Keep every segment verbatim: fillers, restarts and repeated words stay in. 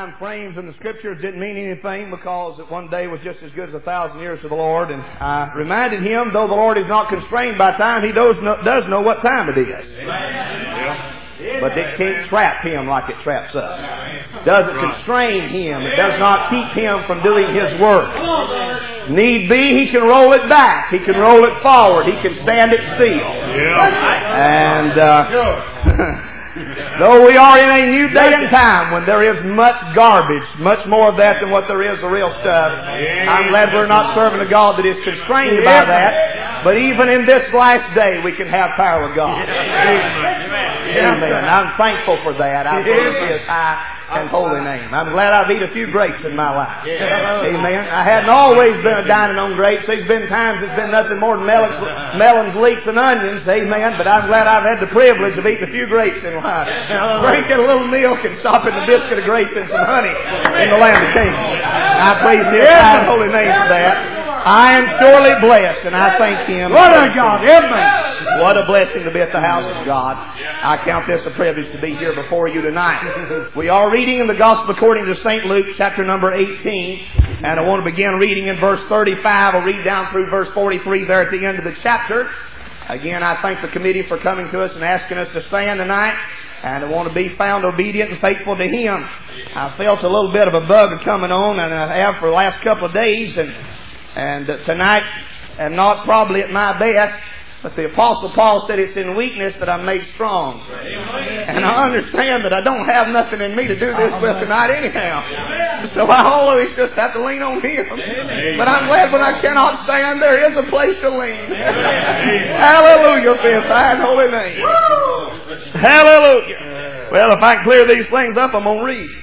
time frames in the Scriptures didn't mean anything because that one day was just as good as a thousand years to the Lord. And I reminded him, though the Lord is not constrained by time, He does know, does know what time it is. But it can't trap Him like it traps us. Doesn't constrain Him. It does not keep Him from doing His work. Need be, He can roll it back. He can roll it forward. He can stand it still. And uh, though we are in a new day and time when there is much garbage, much more of that than what there is the real stuff, I'm glad we're not serving a God that is constrained by that. But even in this last day, we can have power of God. Amen. I'm thankful for that. I praise His high and holy name. I'm glad I've eaten a few grapes in my life. Amen. I hadn't always been a dining on grapes. There's been times it's been nothing more than melons, melons, leeks, and onions. Amen. But I'm glad I've had the privilege of eating a few grapes in life. Drinking a little milk and sopping the biscuit of grapes and some honey in the land of Canaan. I praise His high and holy name for that. I am surely blessed, and I thank Him. What a God! Amen. What a blessing to be at the house of God. I count this a privilege to be here before you tonight. We are reading in the Gospel according to Saint Luke, chapter number eighteen. And I want to begin reading in verse thirty-five. I'll read down through verse forty-three there at the end of the chapter. Again, I thank the committee for coming to us and asking us to stand tonight. And I want to be found obedient and faithful to Him. I felt a little bit of a bug coming on, and I have for the last couple of days. And And uh, tonight, I'm not probably at my best, but the Apostle Paul said it's in weakness that I'm made strong. And I understand that I don't have nothing in me to do this with tonight anyhow. So I always just have to lean on Him. But I'm glad when I cannot stand, there is a place to lean. Hallelujah for His high and holy name. Hallelujah. Well, if I can clear these things up, I'm going to read.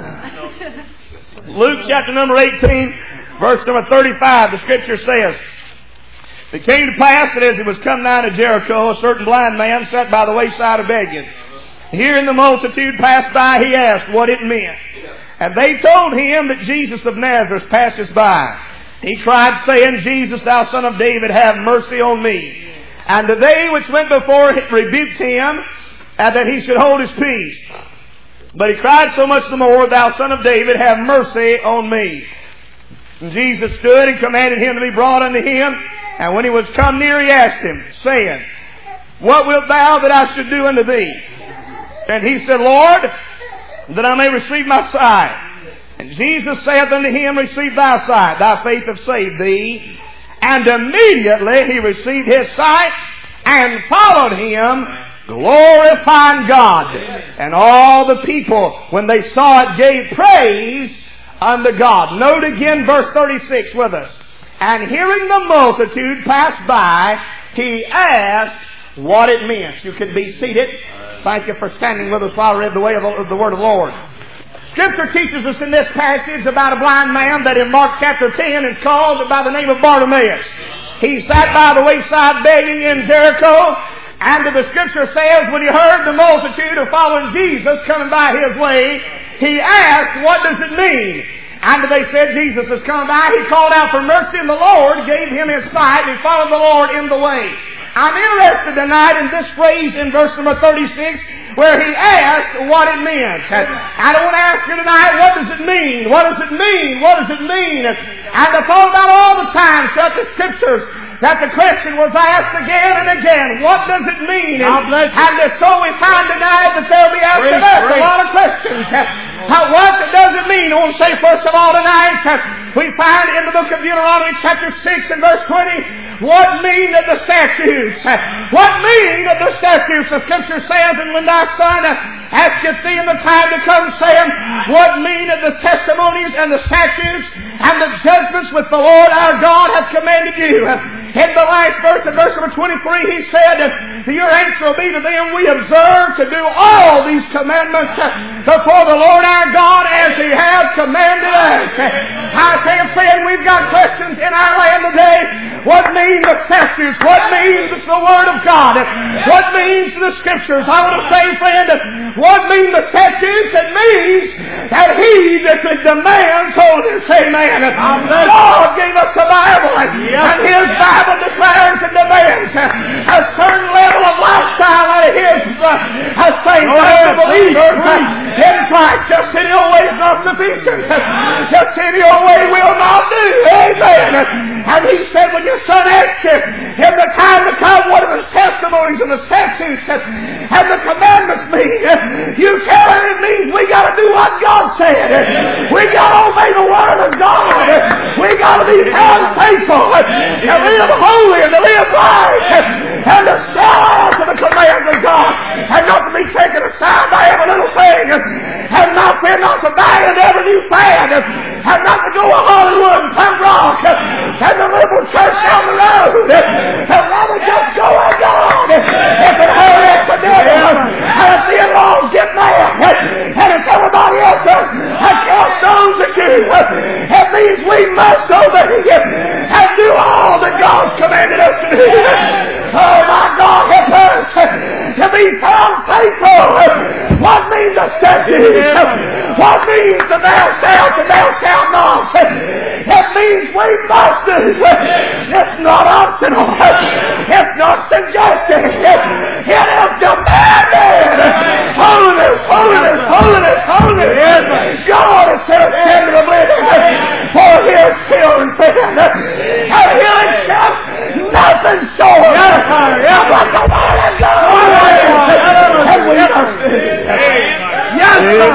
Luke chapter number eighteen. Verse number thirty-five, the Scripture says, "It came to pass that as he was come nigh to Jericho, a certain blind man sat by the wayside a begging. Hearing the multitude pass by, he asked what it meant. And they told him that Jesus of Nazareth passeth by. He cried, saying, Jesus, thou son of David, have mercy on me. And they which went before rebuked him, and that he should hold his peace. But he cried so much the more, thou son of David, have mercy on me. And Jesus stood and commanded him to be brought unto him. And when he was come near, he asked him, saying, What wilt thou that I should do unto thee? And he said, Lord, that I may receive my sight. And Jesus saith unto him, Receive thy sight, thy faith hath saved thee. And immediately he received his sight and followed him, glorifying God. And all the people, when they saw it, gave praise unto God. Note again verse thirty-six with us. And hearing the multitude pass by, he asked what it meant. You can be seated. Thank you for standing with us while I read the way of the word of the Lord. Scripture teaches us in this passage about a blind man that in Mark chapter ten is called by the name of Bartimaeus. He sat by the wayside begging in Jericho, and the Scripture says when he heard the multitude of following Jesus coming by his way, he asked, what does it mean? And they said, Jesus is coming by. He called out for mercy, and the Lord gave him his sight, and he followed the Lord in the way. I'm interested tonight in this phrase in verse number thirty-six, where he asked what it meant. I don't want to ask you tonight, what does it mean? What does it mean? What does it mean? And I thought about all the time throughout the Scriptures that the question was asked again and again. What does it mean? And, and so we find tonight that they'll be asking us a lot of questions. How, what does it mean? I want to say first of all tonight, we find in the book of Deuteronomy chapter six and verse twenty, what mean that the statutes? What mean that the statutes? The Scripture says, and when thy son asketh thee in the time to come, saying, what mean that the testimonies and the statutes and the judgments which the Lord our God hath commanded you? In the last verse, in verse number twenty-three, he said, your answer will be to them, we observe to do all these commandments before the Lord our God as He has commanded us. I tell you, friend, we've got questions in our land today. What mean the statutes? What means the Word of God? What means the Scriptures? I want to say, friend, what mean the statutes? It means that He that demands holiness. Amen. God gave us the Bible, and His Bible declares and demands a certain level of lifestyle out of His uh, saints, out of believers uh, in Christ. Just in the old ways and sufficient. Just any old way will not do. Amen. And he said, when your son asked him, in the time to come, what are the testimonies and the statutes and the commandments mean? You tell him it means we got to do what God said. We got to obey the word of God. We got to be found faithful to live holy and to live right and to sell out to the commands of God and not to be taken aside by every little thing and not, not to buy into every new fad and not to go to Hollywood and punk rock and the liberal church down the road and rather just go with God. If it hurts the devil and if the in-laws get mad and if everybody else against those that you, it means we must obey and do all that God's commanded us to do. Oh my God, help us to be found faithful. What means the statutes? What means the thou shalt and thou shalt not? It means we must do. It's not optional. It's not suggested. It is demanded. Holiness, holiness, holiness, holiness. God has set a standard of living for His children. And He'll accept nothing short of what the Word of God. And we must do. Yes,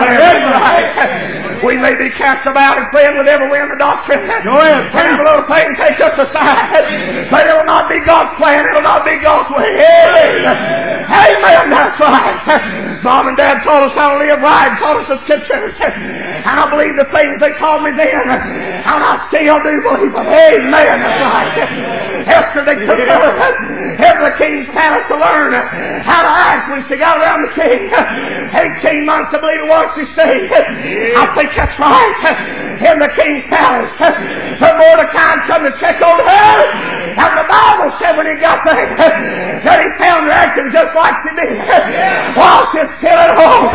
sir. We may be cast about and playing with every wind of doctrine. Go ahead. Every little thing takes us aside. But it will not be God's plan. It will not be God's way. Amen. Amen. That's right. Mom and Dad taught us how to live right. Taught us the Scriptures. And I believe the things they taught me then. And I still do believe them. Amen. That's right. After they took her into the king's palace to learn how to act when she got around the king. Eighteen months, I believe it was, she stayed. I think that's right. In the king's palace. But Mordecai come to check on her. And the Bible said when he got there that he found her acting just like she did while she's still at home.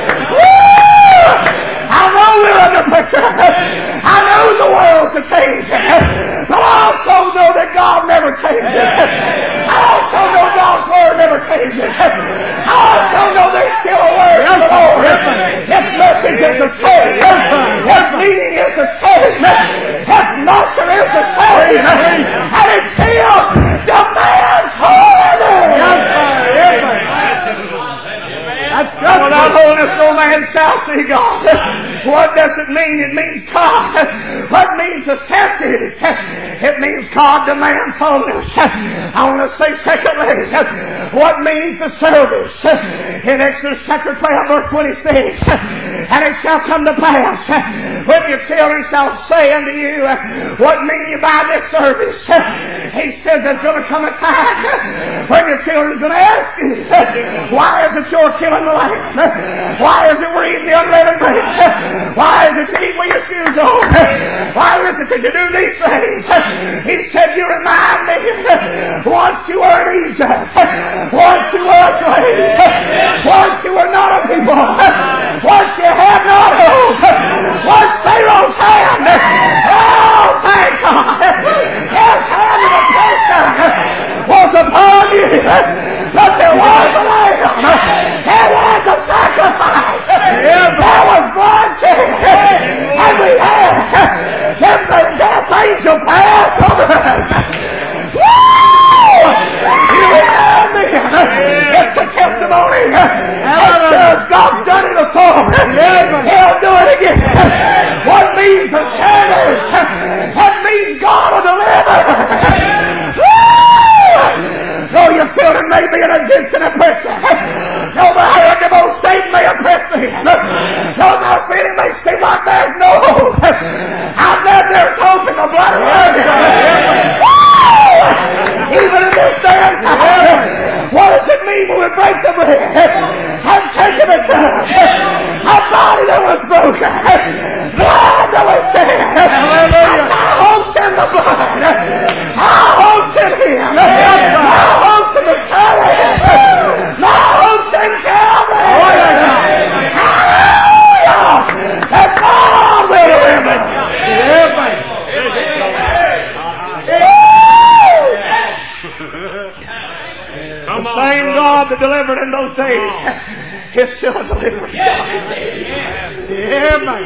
Woo! I know we're under pressure. I know the world's a change. But I also know that God never changes. I also know God's Word never changes. I also know there's still a Word of the Lord. Its message is the same. Its meaning is the same. Its master is the same. And it still demands holiness. Without holiness, no man shall see God. What does it mean? It means God. What means the statute? It means God demands holiness. I want to say secondly, what means the service? In Exodus chapter twelve, verse twenty-six, and it shall come to pass when your children shall say unto you, what mean you by this service? He says there's going to come a time when your children's going to ask you, why is it you're killing the lamb? Why is it we're eating the unleavened bread? Why is it you eat with your shoes on? Why is it that you do these things? He said, you remind me, once you were in Egypt, once you were a slave, once you were not a people, once you had not hope, once Pharaoh's hand, oh, thank God, his hand of oppression was upon you, but there was a lamb, there was a sacrifice, there was bloodshed, and we had them the death angel pass over us. Woo! You remind me, it's a testimony. It says God's done it before. He'll do it again. What means the service? What means God will deliver? Though your children may be in against and oppression, no matter the most Satan may oppress them, no matter if any may seem like there's no hope, I bet there's hope in the blood of Jesus. Even in this day and time, what does it mean when we break the bread and take the cup? A body that was broken, blood that was shed, our hope's in the blood, our hope's in Him, our hope's in the Son, my hope's in Calvary. Hallelujah! That God will deliver. The same God that delivered in those days is still a delivering God. Yeah, man.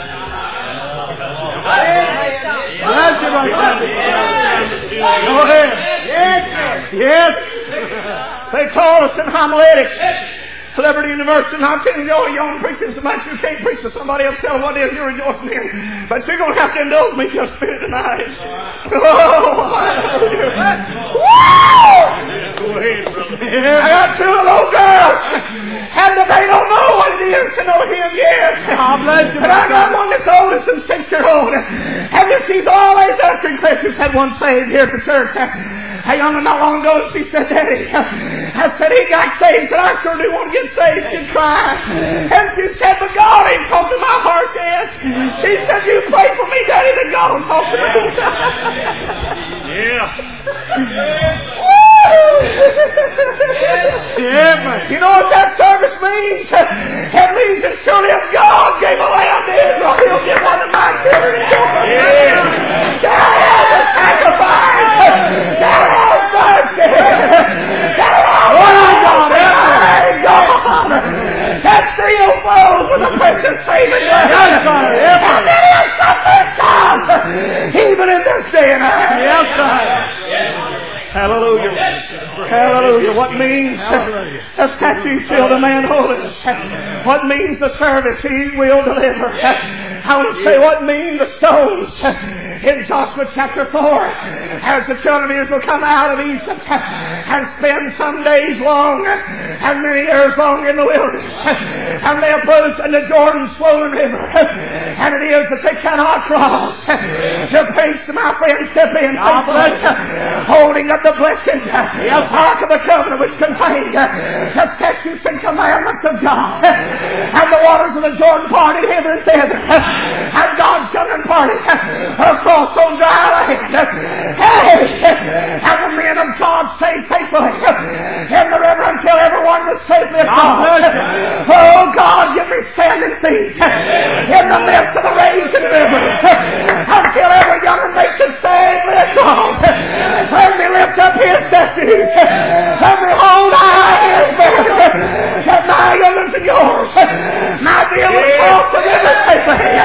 Bless you, my brother. Go ahead. Yes, yes. They taught us in homiletics, Liberty University, and I'm telling you, you own preaching so much you can't preach to somebody else, tell them what it is you're rejoicing in. But you're going to have to indulge me just a minute tonight. Oh, hallelujah. Woo! I got two little girls, and they don't know what it is to know Him yet. And I got one that's oldest and six-year-old, and she's always asking questions. Had one saved here at the church. Hey, young not long ago, she said, Daddy, I said, he got saved. Said, I sure do want to get saved. She'd cry. And she said, but God ain't talked to my heart yet. She said, you pray for me, Daddy, that God will talk to me. Yeah. Yeah, man. You know what that service means? It means that surely if God gave a lamb to Israel, He'll give one to my children. Yeah. God has a sacrifice. God has mercy. God has God. God. That still flows with the precious saving blood. And there is something God, even in this day and age. Yes, sir. Hallelujah. Hallelujah. What means the statute till the man holiness? What means the service? He will deliver. I want to say what mean the stones in Joshua chapter four. As the children of Israel come out of Egypt and spend some days long and many years long in the wilderness, and they approach the Jordan swollen river, and it is that they cannot cross. The priest, my friend, step in, holding up the blessing, the ark of the covenant which contained the statutes and commandments of God, and the waters of the Jordan parted hither and thither, and God's coming parted across on dry land. Hey, and the men of God stayed faithfully in the river until everyone was safely across. Oh God, give me standing feet in the midst of the raging river until every young and makes it safely across. Let me lift up His statutes. Let me hold high His banner that my youngers and yours might be able to cross the river safely.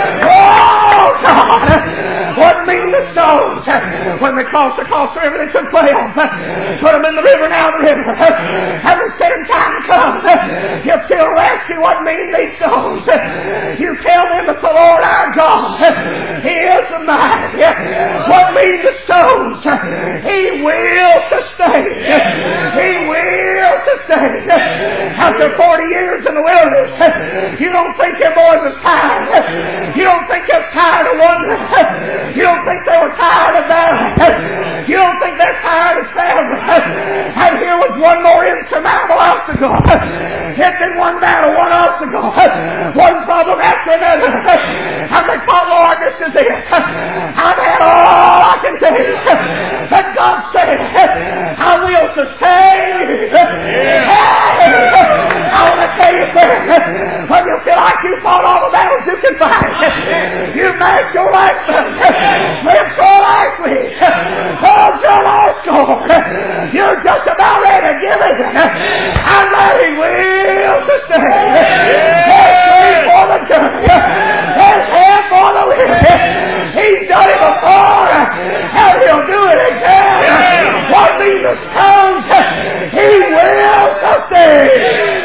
Oh God! What mean the stones? When they crossed across the river, they took twelve, put them in the river and out of the river. And the same time comes, you still rescue what mean these stones. You tell them that the Lord our God, He is the mighty. What mean the stones? He will sustain. He will sustain. After forty years in the wilderness, you don't think your boys was tired. You don't think they're tired of wandering. You don't think they were tired of that. You don't think they're tired of traveling. And here was one more insurmountable obstacle. It did one battle, one obstacle, one problem after another. And they thought, Lord, this is it. I've had all I can do. But God said, I will sustain. Hey, I want to tell you this. When you feel like you fought all the battles you can fight, you mashed your last one. Live your last week. Hold your last score. You're just about ready to give it. And that He will sustain. His feet for the journey. His hand for the living. He's done it before. And He'll do it again. What means the stones? He will sustain.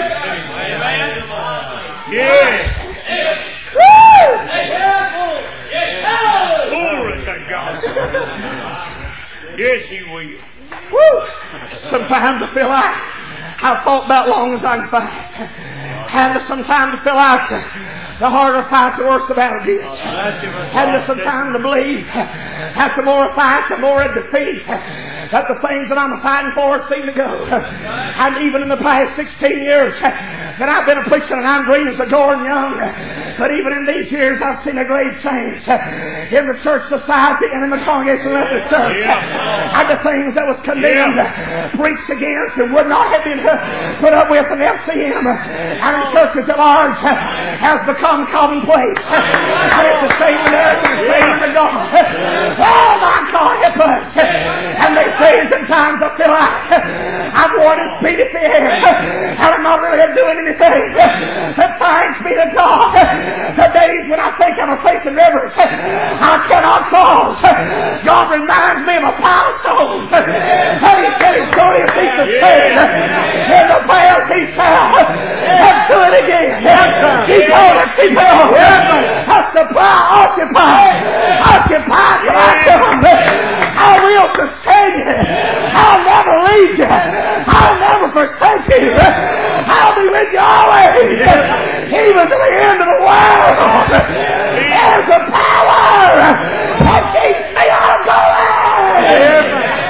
Yeah. Woo! Glory to God. Yes, He will. Woo! Sometimes I feel like I've fought about long as I can fight. And sometimes I feel like the harder I fight, the worse the battle gets. And sometimes I believe that the more I fight, the more I defeat. That the things that I'm fighting for seem to go. And even in the past sixteen years that I've been a preacher, and I'm green as a Gordon Young, but even in these years I've seen a great change in the church society and in the Congregational Methodist Church. And the things that was condemned, preached against, and would not have been put up with in F C M and in churches at large has become commonplace. And it's the same in America, the same in the God. Oh my God, help us. And these days and times I feel like I've worn his feet at the air. And I'm not not really doing anything. But thanks be to God. The days when I think I'm a facing rivers, I cannot cross. God reminds me of a pile of stones. And He said He's going to beat the sin in the path He shall. Let's do it again. Keep on and keep on. I supply, occupy, occupy till I come. I will sustain you. I'll never leave you. I'll never forsake you. I'll be with you always. Even to the end of the world. There's a power that keeps me on going.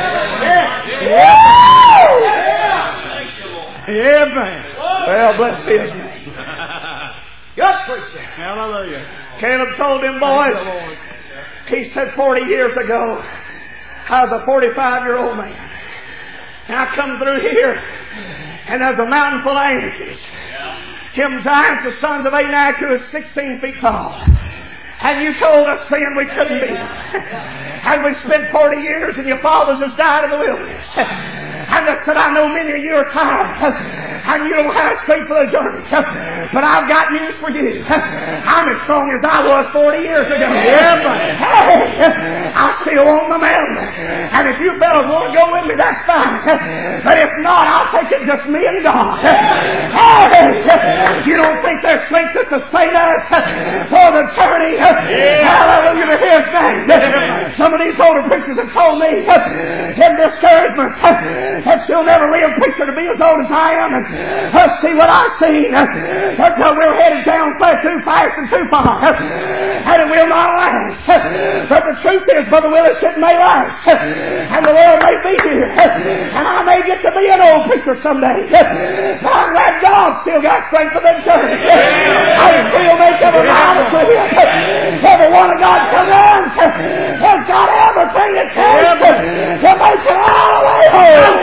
Amen. Well, bless His name. Good preacher. Hallelujah. Caleb told them boys, he said forty years ago, I was a forty-five-year-old man. And I come through here, and there's a mountain full of Anakims. Them giants, the sons of Anak, who is sixteen feet tall. And you told us then we couldn't be. And we spent forty years, and your fathers has died in the wilderness. And I said, I know many of you are tired, and you don't have strength for the journey. But I've got news for you. I'm as strong as I was forty years ago. Yeah, but hey, I still on the mountain. And if you fellas want to go with me, that's fine. But if not, I'll take it just me and God. Hey, you don't think there's strength to sustain us for the journey? Yeah. Hallelujah to His name. Some of these older preachers have told me in discouragement that you'll never live preacher to be as old as I am. And let's see what I've seen. Until we're headed down too fast and too far. And it will not last. But the truth is, Brother Willis, it may last. And the Lord may be here. And I may get to be an old preacher someday. But I'm glad God still got strength for that journey. I still make every promise with Him. Every one of God's commands has got everything it takes to make it all the way home.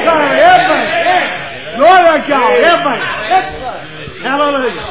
Glory to God. Hallelujah.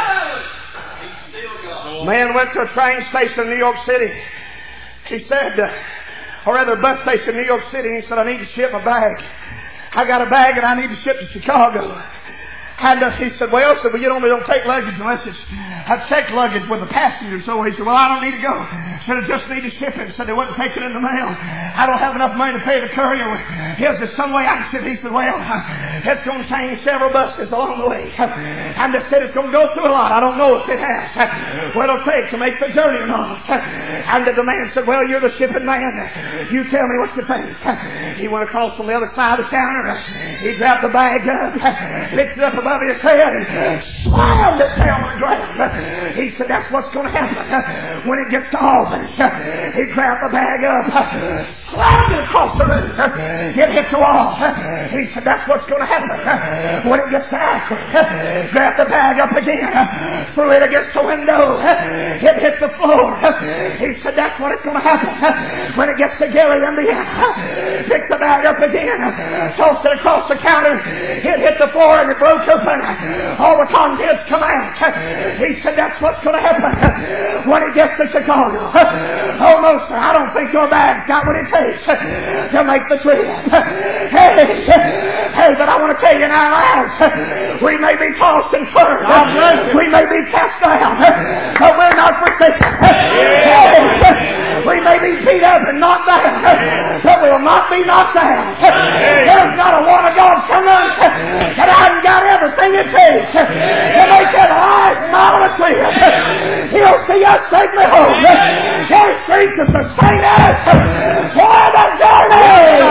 Man went to a train station in New York City. He said, uh, or rather a bus station in New York City, and he said, I need to ship my bag. I got a bag and I need to ship to Chicago. And uh, he said, well, said, well, you normally don't take luggage unless it's a checked luggage with a passenger. So he said, well, I don't need to go. He said, I just need to ship it. He said, they wouldn't take it in the mail. I don't have enough money to pay the courier. Is there some way I can ship it? He said, well, it's going to change several buses along the way. And they said it's going to go through a lot. I don't know if it has. What it'll take to make the journey or not. And the man said, well, you're the shipping man. You tell me what you think. He went across from the other side of the counter. He grabbed the bag up, picked it up above his head, and slammed it down on the ground. He said, that's what's going to happen when it gets to Albany. He grabbed the bag up, slammed it across the room. It hit the wall. He said, that's what's going to happen when it gets to Akron. Grabbed the bag up again, threw it against the window. It hit the floor. He said, that's what it's going to happen when it gets to Gary, Indiana. Picked the bag up again, tossed it across the counter. It hit the floor and it broke open. All the contents come out. He said, that's what's going to happen when it gets to Chicago. Oh no, sir, I don't think your bag's got what it takes to make the trip. Hey, hey, but I want to tell you in our lives, we may be tossed and turned. We may be cast down, but we're not forsaken. Hey, we may be beat up and knocked down, but we'll not be knocked down. There's not a one of God's sermons that I've got everything it takes to make that last mile of trip. He'll see us safely home. His strength to sustain us for the journey.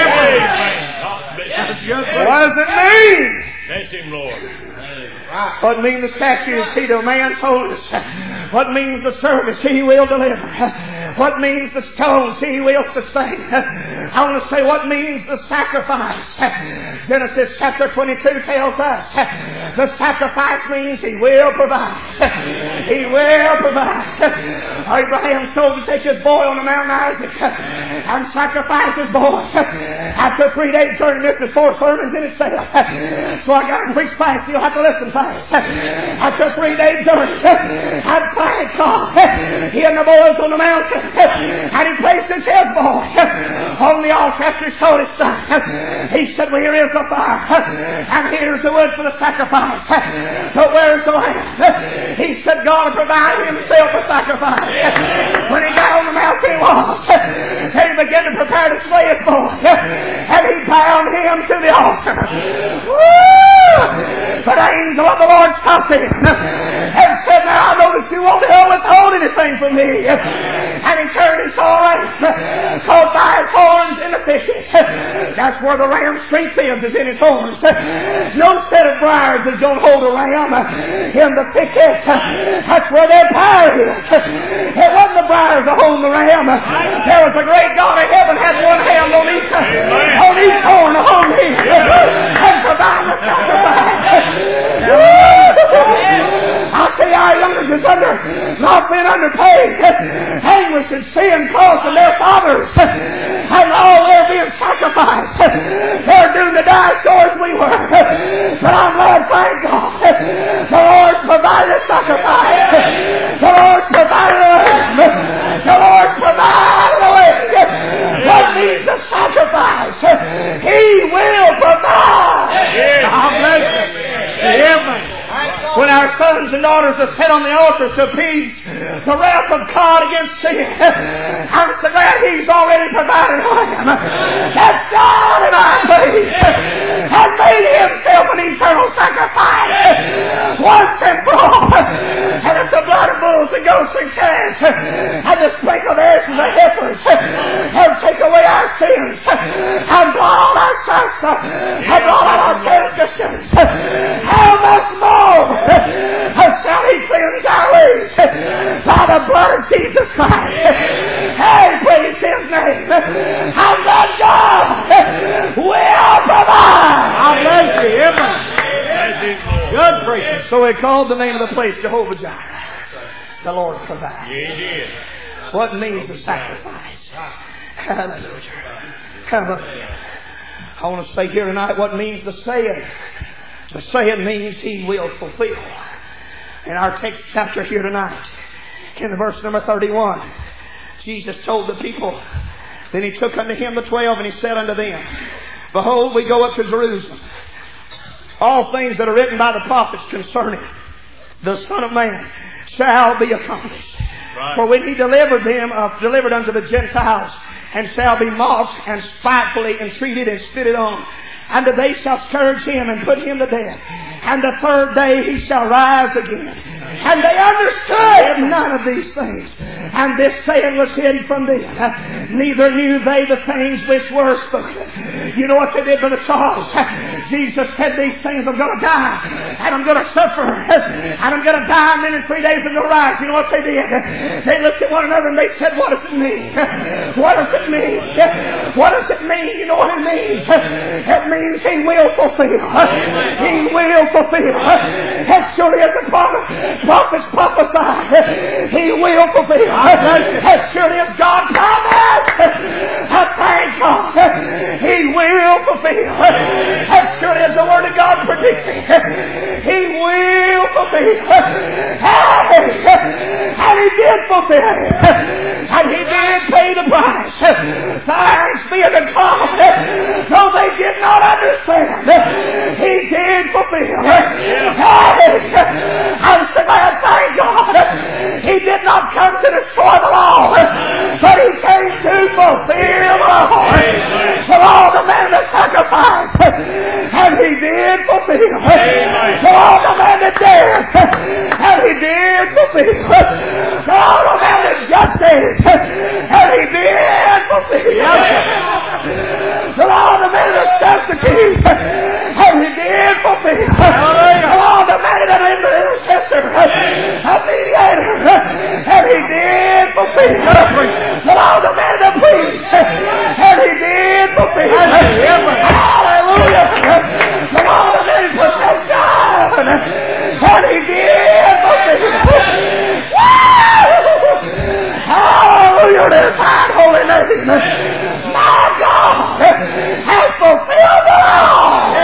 What does it mean? Bless Him, Lord. What means the statutes He demands holiness? What means the service He will deliver? What means the stones He will sustain? I want to say what means the sacrifice. Genesis chapter twenty-two tells us the sacrifice means He will provide. He will provide. Abraham told to take his boy on the Mount Isaac and sacrifice his boy. After three days journey, this is four sermons in itself. So I got to preach fast. You'll have to listen fast. After three days journey, I'd find God. He and the boys on the mountain. And he placed his head, boy, on the altar after he told his son. He said, well, here is the fire, and here's the wood for the sacrifice. But where's the lamb? He said, God will provide himself a sacrifice. When he got on the mountain, he was. And he began to prepare to slay his boy. And he bound him to the altar. Woo! But the angel of the Lord stopped him and said, now I notice you won't withhold anything from me. And he turned his horn, caught by his horns in the thicket. That's where the ram's strength is, is in his horns. No set of briars is going to hold a ram in the thicket. That's where their power is. It wasn't the briars that hold the ram. There was a great God of heaven had one hand on each, on each horn on him and provide the sacrifice. I'll tell you, our youngest is under, not been underpaid. Anguish and sin caused them their fathers. And all they're being sacrificed. They're doomed to die so as we were. But I'm glad, thank God, the Lord's provided a sacrifice. The Lord's provided a lamb. The Lord's provided a way. What needs a sacrifice? He will provide. God bless you. Amen. When our sons and daughters are set on the altars to appease the wrath of God against sin, I'm so glad He's already provided a lamb. That's God in our place has made Himself an eternal sacrifice once and for all. And if the blood of bulls and goats and calves and the sprinkle of ashes of heifers have taken away our sins and blot all our sins and blot all our transgressions, how much more shall He cleanse our ways by the blood of Jesus Christ? Hey, praise His name. I'm glad God will provide. I bless you. Amen. Good preaching. So He called the name of the place Jehovah Jireh. The Lord provides. What means the sacrifice? Hallelujah. Hallelujah. I want to say here tonight what means the saying. The saying means He will fulfill. In our text chapter here tonight, in the verse number thirty-one, Jesus told the people, then He took unto Him the twelve, and He said unto them, behold, we go up to Jerusalem. All things that are written by the prophets concerning the Son of Man shall be accomplished. Right. For when He delivered them, uh, delivered unto the Gentiles, and shall be mocked and spitefully entreated and spitted on, and they shall scourge Him and put Him to death. And the third day He shall rise again. And they understood none of these things. And this saying was hid from them. Neither knew they the things which were spoken. You know what they did, Brother Charles? Jesus said these things, I'm going to die. And I'm going to suffer. And I'm going to die, and then in three days I'm going to rise. You know what they did? They looked at one another and they said, what does it mean? What does it mean? What does it mean? You know what it means? It means He will fulfill. He will fulfill. As surely as the prophets prophesy, He will fulfill. As surely as God promised, I thank God, He will fulfill. As surely as the Word of God predicted, He will fulfill. And He did fulfill it. And He did pay the price. Thanks be unto God, though they did not understand, He did fulfill. I'm so glad, thank God, He did not come to destroy the law, but He came to fulfill the law. The law demanded sacrifice, and He did fulfill. The law demanded death, and He did fulfill. The law demanded justice, and He did fulfill. The law demanded substitute, and He did fulfill. The law demanded an intercessor, a mediator, and He did fulfill. The law demanded a priest, and He did fulfill. Hallelujah. The law demanded protection, and He did fulfill. Hallelujah to His high holy name. My God has fulfilled the law.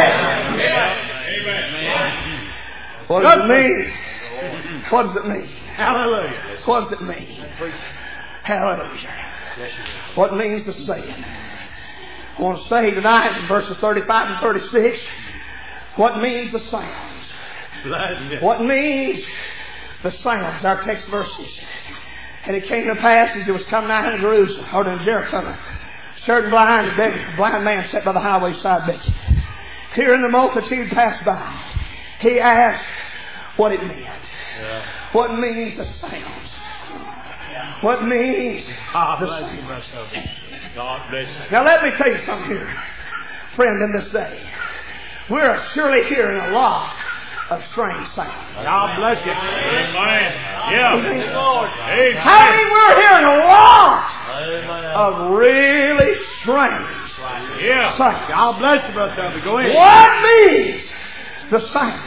What does it mean? What does it mean? Hallelujah. What does it mean? Hallelujah. What it means to say. I want to say tonight in verses thirty-five and thirty-six, what means the sounds. What means the sounds. Our text verses. And it came to pass as it was come nigh unto Jerusalem, or to Jericho, a certain blind, blind man sat by the highway side begging. Hearing the multitude pass by, he asked what it meant. Yeah. What means the sounds? What means God the bless you, sounds? God bless you. Now let me tell you something here, friend, in this day. We're surely hearing a lot of strange sounds. God bless you. Amen. Yeah. Amen. Amen. I mean, we're hearing a lot of really strange Yeah. sounds. God bless you, Brother Tubby. Go ahead. What means the sounds?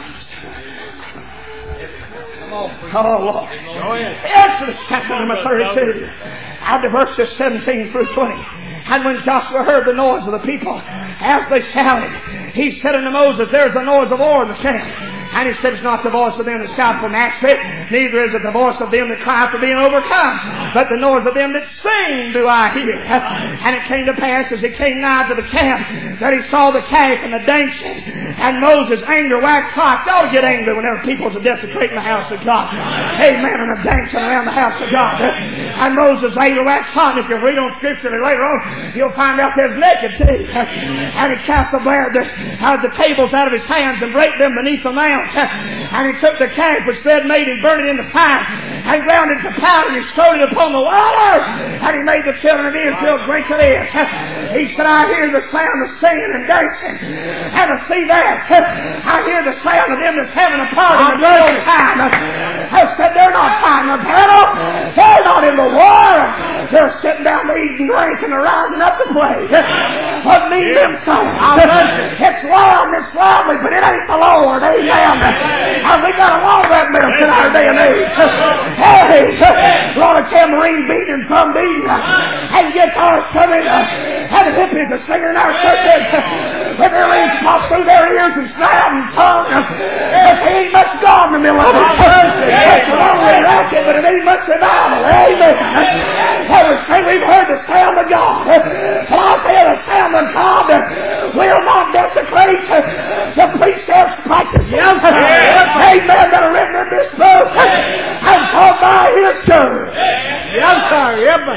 Oh, Lord. Go ahead. Exodus chapter number thirty-two, out of verses seventeen through twenty. And when Joshua heard the noise of the people as they shouted, he said unto Moses, there's a noise of war in the camp. And he said, it's not the voice of them that shout for mastery, neither is it the voice of them that cry for being overcome, but the noise of them that sing do I hear. And it came to pass as he came nigh to the camp that he saw the calf and the dancing, and Moses' anger waxed hot. Y'all get angry whenever people's desecrating the house of God. Amen. And are dancing around the house of God. And Moses' anger waxed hot. And if you read on Scripture later on, you'll find out there's naked too. And he cast the, uh, the tables out of his hands and brake them beneath the mount. And he took the calf which they had made and burned it in the fire and ground it to powder and strode it upon the water. And he made the children of Israel drink of it. He said, I hear the sound of singing and dancing. And to see that, I hear the sound of them that's having a party in the good time. I said, they're not fighting a battle. They're not in the war. They're sitting down to eat and drink and they're rising up to play. What means them songs? It's loud and it's loudly, but it ain't the Lord. Amen. And we got a lot of that mess in our day and age. Hey, a lot of tambourine beating and drum beating and guitars coming and the hippies are singing in our churches with their rings pop through their ears and snout and tongue. But there ain't much God in the middle of it. It's a lonely racket, but it ain't much revival. Amen. I would say we've heard the sound of God. But I'll tell you, the sound of God will not desecrate the precepts, practices. Amen. That are written in this book and taught by His Son. Yes, sir.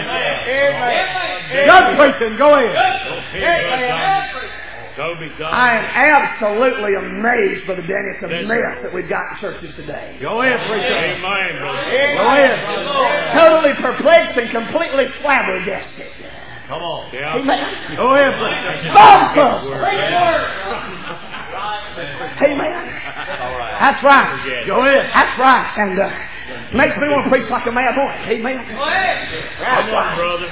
Amen. Good preaching. Go ahead. I am absolutely amazed, Brother Danny, at the mess that we've got in churches today. Go ahead, preacher. Amen, brother. Go ahead. Totally perplexed and completely flabbergasted. Come on. Yeah. Amen. Go ahead, preacher. Bumfuss. Amen. That's right. Go ahead. That's right. And uh, makes me want to preach like a mad horse. Amen. That's right, brother.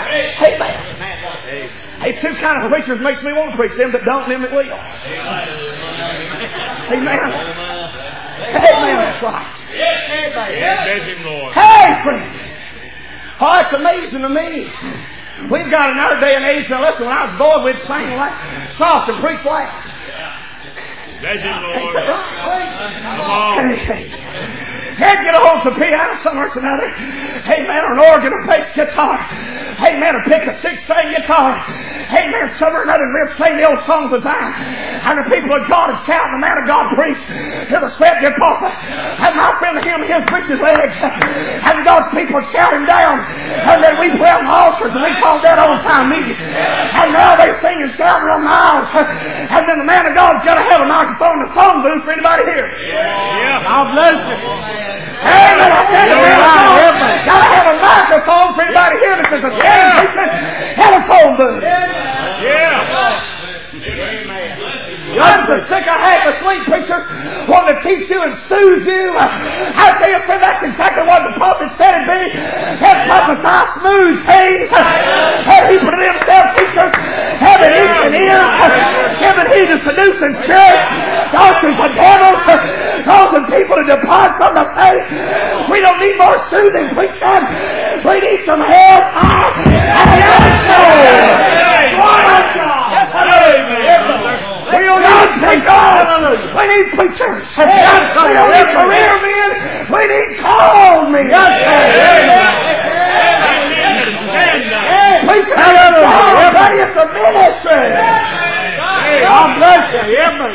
Amen. Hey, two kind of preachers makes me want to preach. Them that don't, them that will. Amen. Amen. That's right. Hey, friends. Oh, it's amazing to me. We've got in our day and age, now listen, when I was a boy, we'd sing like soft and preach loud. Bless him, Lord. Come on. Hey, hey. He'd get a hold of a piano somewhere or another. Hey, man, or an organ or bass guitar. Hey, man, or pick a six-string guitar. Hey, man, somewhere or another, and they'd sing the old songs of Zion. And the people of God would shout, and the man of God preached till the sweat get off. And my friend, him, him preached his legs. And God's people would shout him down. And then we put out the altars, and we called that old-time meeting. And now they sing and shout around the aisles. And then the man of God's got to have a microphone in the phone booth for anybody to hear. Yeah. God bless you. Amen. I said the man of God got to have a microphone for anybody to hear this is a standing preacher. Telephone booth. Yeah. I'm so sick of half asleep preachers wanting to teach you and soothe you. I tell you, friend, that's exactly what the prophet said it'd be. Have prophesied smooth things. Have people to themselves teachers. Having each and ear. Giving heed to seducing spirits. Doctrines of devils. Causing people to depart from the faith. We don't need more soothing preaching. We need some help. We don't need preachers. We need preachers. We don't need career men. We need called men. preaching. Hallelujah. Buddy, it's a ministry. God bless you. Amen.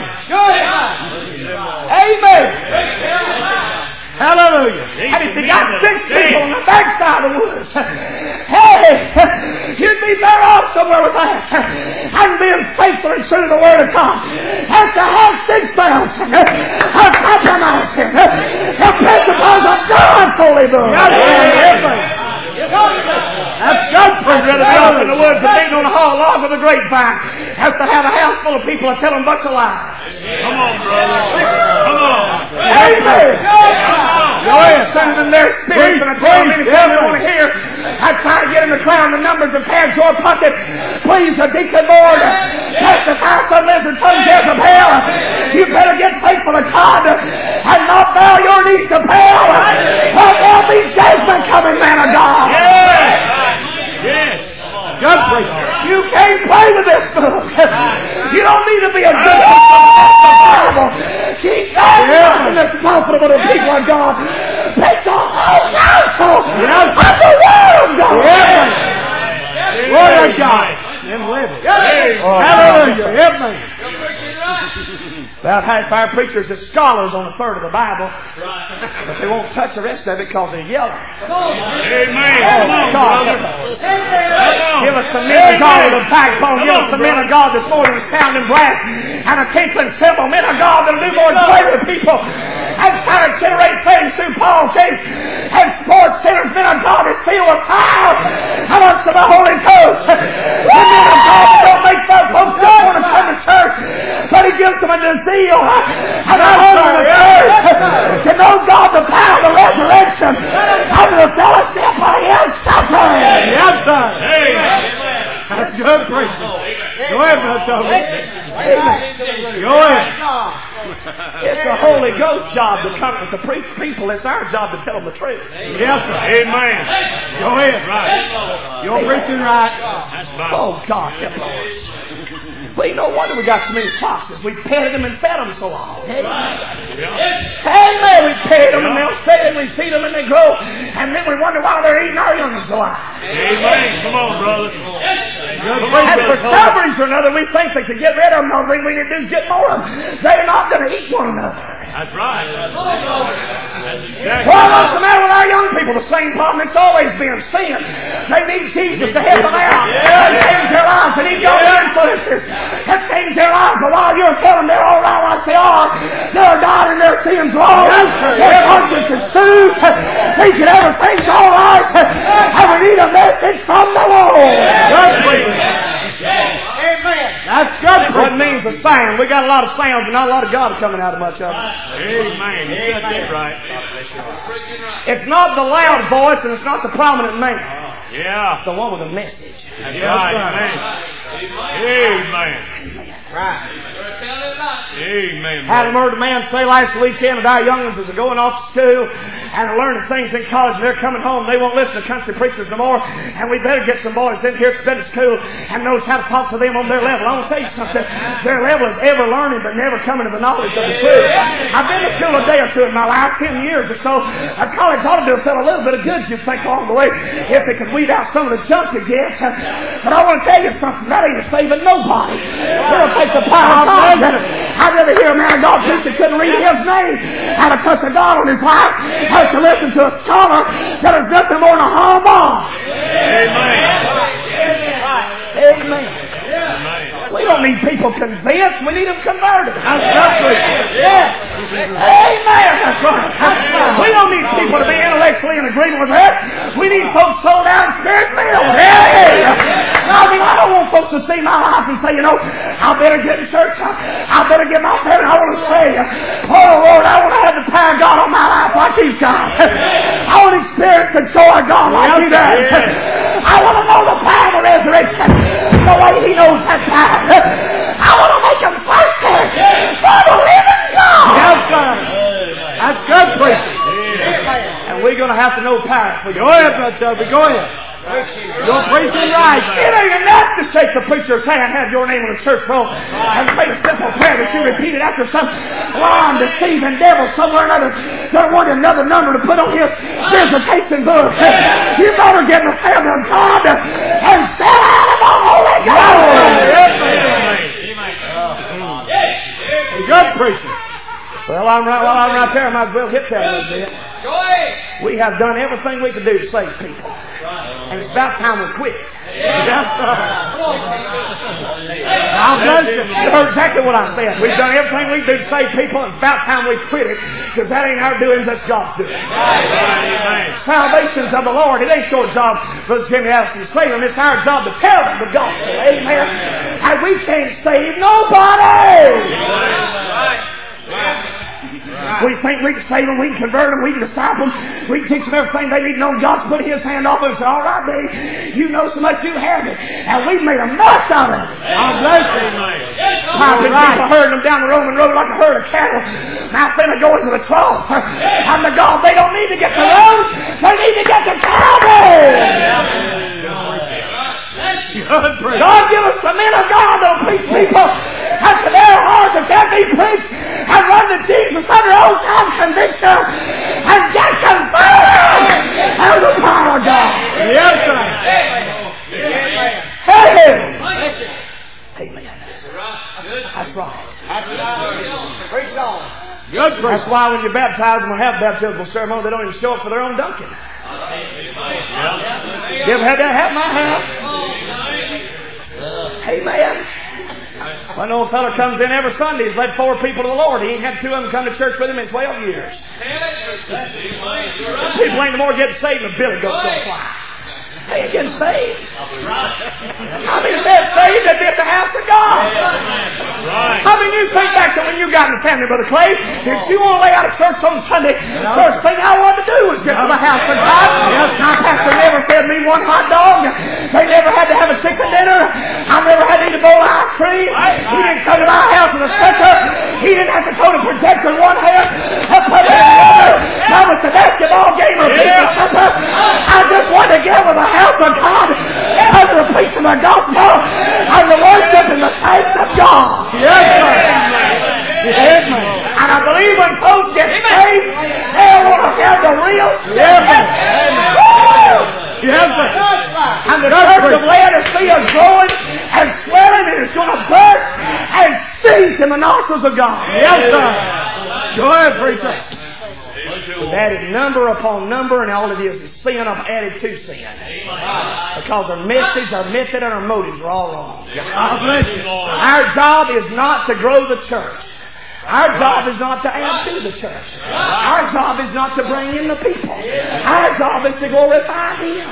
Amen. Hallelujah. And if you got six people on the backside of the woods, hey, you'd be better off somewhere with that. And being faithful and true to the Word of God. Have to have six thousand of compromising the principles of God's holy book. That's God. I'd rather be off in the woods than being on a hall log with a grapevine. Has to have a house full of people that tell them a bunch of lies. Come on, brother. Come on. Amen. Go ahead, send them their spirits and I tell them anything they want to hear. I try to get them to climb the numbers of pads or pocket. Please, a deacon board, testify some lives and some Jezebel. You better get faithful to God and not bow your knees to Baal. For there'll be judgment coming, man of God. Yes. Yes. God bless you. You can't play with this book. You don't need to be a good Bible. Keep on this profitable to people of God. Take the whole counsel of the Word of God. Word of God. And live it. Hallelujah. Amen. About half our preachers are scholars on a third of the Bible, but they won't touch the rest of it because they're yelling. Amen. Oh, God. Give us some men of God with a backbone. Give us some men of God that's more than sounding brass and a tinkling cymbal. Men of God that'll do more than play with people and try to generate things through Paul James and sports centers. Men of God that's filled with power amongst the Holy Ghost. The men of God that don't make those folks don't want to come to church, but He gives them a zeal and a hunger in the church to know God, the power of the resurrection and the fellowship of His suffering. Yes, sir. Hey. That's good preaching. Go ahead, Brother Toby. Go ahead. It's the Holy Ghost job to comfort the pre- people. It's our job to tell them the truth. Yes, sir. Amen. Go ahead. Right. You're preaching right. That's right. Oh, God, help us. Well, no wonder we got so many foxes. We petted them and fed them so long. Amen. Amen. We petted them and they'll stay and we feed them and they grow. And then we wonder why they're eating our youngins alive. Amen. Come on, brother. And for some reason or another, we think they could get rid of them. No, we need to do is get more of them. They're not going to eat one another. That's right. That's exactly. Well, what's the matter with our young people? The same problem that's always been sin. They need Jesus to help them out. Yeah. And change their lives. They need God to influences that change their lives. But while you're telling them they're all right like they are, they're God and their sins wrong. Their conscience is soothed. Thinking everything's all right. And we need a message from the Lord. Amen. That's good. What means a sound? We got a lot of sounds, but not a lot of God coming out of much of it. Amen. That's right. It's not the loud voice and it's not the prominent man. Yeah. It's the one with a message. That's right. Amen. Amen. Right. Amen. I heard a man say last weekend that our young ones are going off to school and are learning things in college and they're coming home. They won't listen to country preachers no more. And we better get some boys in here to better school and knows how to talk to them on their level. I want to tell you something. Their level is ever learning but never coming to the knowledge of the truth. I've been to school a day or two in my life, ten years or so. A college ought to do a fellow a little bit of good, you'd think, along the way, if they could weed out some of the junk you get. But I want to tell you something. That ain't saving nobody. It'll take the power of God. I'd rather hear a man of God preach that couldn't read His name, have a touch of God on his life, has to listen to a scholar that is nothing more than a humbug. Amen. Amen. We don't need people convinced. We need them converted. That's right. Yeah. Amen. That's right. We don't need people to be intellectually in agreement with that. We need folks sold out and spirit-filled. Yeah. I mean, I don't want folks to see my life and say, you know, I better get in church. I, I better get my family. I want to say, oh Lord, I want to have the power of God on my life like He's got. I want to experience the joy of God like He does. I want to know the power of the resurrection the way He knows that power. I want to make Him thirsty for the living God. Yes, sir. That's good preaching. And we're going to have to know power. Go ahead, Brother Toby. Go ahead. You're preaching right. It ain't enough to shake the preacher's hand, have your name on the church roll, and pray a simple prayer that you repeat it after some lying, deceiving devil somewhere or another. Don't want another number to put on his visitation book. You better get in the family of God and set out of the Holy Ghost. Good preaching. Well, I'm right, while I'm right there, I might as well hit that a little bit. We have done everything we could do to save people. And it's about time we quit. Yes, sir. I'll bless you. You heard exactly what I said. We've done everything we can do to save people. It's about time we quit it. Because that ain't our doing, that's God's doing. Salvation's of the Lord. It ain't your job, Brother Jimmy Allison, to save them. It's our job to tell them the gospel. Amen. And we can't save nobody. We think we can save them, we can convert them, we can disciple them, we can teach them everything they need to know. God's put His hand off them and said, all right, baby, you know so much, you have it. And we've made a mess out of it. God bless you, man. I've been people herding them down the Roman road like a herd of cattle. Now finna go into the trough. And the God, they don't need to get the road, they need to get the Calvary. God give us the men of God that'll preach people after their hearts that can be preached and run to Jesus under oath and conviction and get converted out of the power of God. Yes, sir. Amen. Amen. That's right. Preach on. Good preaching. That's why when you baptize them or have baptismal ceremony, they don't even show up for their own dunking. You ever had that happen? I have. Amen. One old fellow comes in every Sunday. He's led four people to the Lord. He ain't had two of them come to church with him in twelve years. People ain't no more getting saved than Billy Goat don't fly. They ain't getting saved. I mean, if they're saved, they'd be at the house of God. I mean, you think back to when you got in the family, Brother Clay. If you want to lay out of church on Sunday, first thing I wanted to do was get to the house of God. My pastor never fed me one hot dog. They never had to have a chicken dinner. I never had to eat a bowl of ice cream. He didn't come to my house with a sticker. He didn't have to throw the projector in one hand and put it in the other. Now it's a basketball game or a pizza supper. I just wanted to get with the house of God under the preaching of the gospel and the worship and the saints of God. Yes, sir. Yes, and I believe when folks get saved, they'll want to have the real stuff. Yes, sir. And the church of Laodicea is growing and swelling, and it's going to burst and stink in the nostrils of God. Yes, sir. Go ahead, preacher. We've added number upon number, and all it is is sin I've added to sin. Because our message, our method, and our motives are all wrong. God bless you. Our job is not to grow the church. Our job is not to add to the church. Our job is not to bring in the people. Our job is to glorify Him.